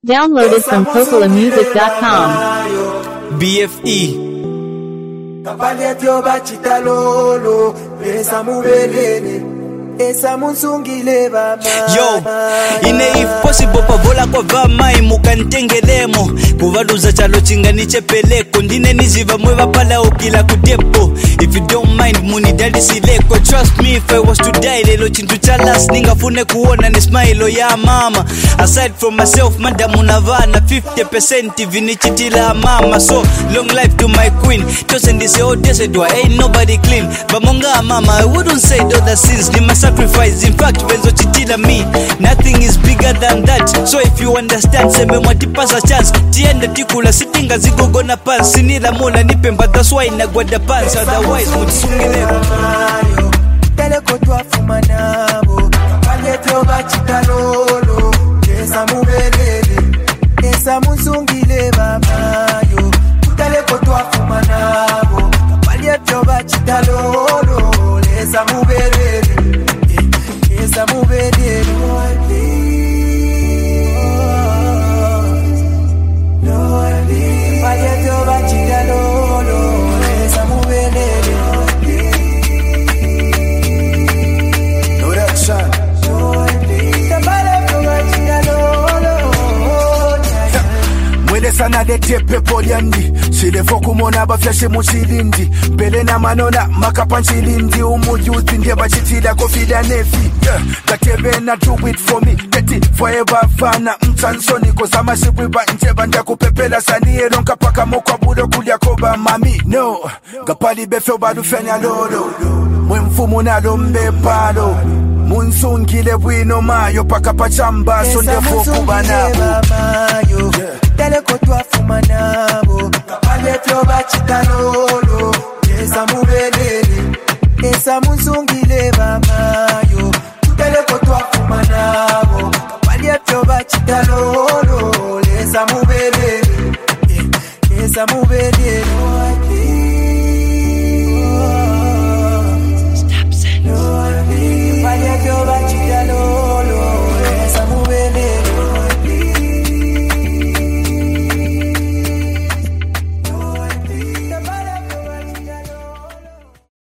Downloaded from CocolaMusic.com. BFE. Kapaleti bachitalolo, pesa mubelele, esa munsungile baba. Yo, ine if possible pavola kwa vama imukantengelemo kuvaluza chalo chingani chepeleko ndine niziva mweva pala ukila kudepo. If you don't mind muni dali sileko. Trust me if I was to die lelo chintu chalas ningafune kuona ni smile ya mama. Aside from myself madam unavana 50% vinichitila mama. So long life to my queen. Tosendise odese dwa ain't nobody clean. Bamonga mama I wouldn't say the sins ni my sacrifice. In fact benzo chitila me nothing is bigger than that. So if you understand seme mwatipasa chance tienda tikula sitinga zigogo na pants sinila mola nipemba that's why nagwada pants otherwise mutsungile mayo teleko twafuma nabo kapaleti bachitalolo esa mubelele esa munsungile baba yo teleko twafuma nabo kapaleti bachitalolo esa mubelele esa mubelele sana de tepe poliandi sile foku mona bafyashe muchilindi mbele na manona makapanchilindi umuyuthi ndiye bachitila kofida nefi katebe na do it for me get it forever fana mtansoni kozama shibwiba njeba ndakupepela saniye ronka paka mokwa budo kulya koba mami no gapali befe badu fenya lolo mfumu na lombe palo munsungile bwino mayo paka pachamba sonde foku banabo teleko twafuma nabo kapaleti bachitalolo esa mubelele esa munsungile baba yo teleko twafuma nabo kapaleti bachitalolo esa mubelele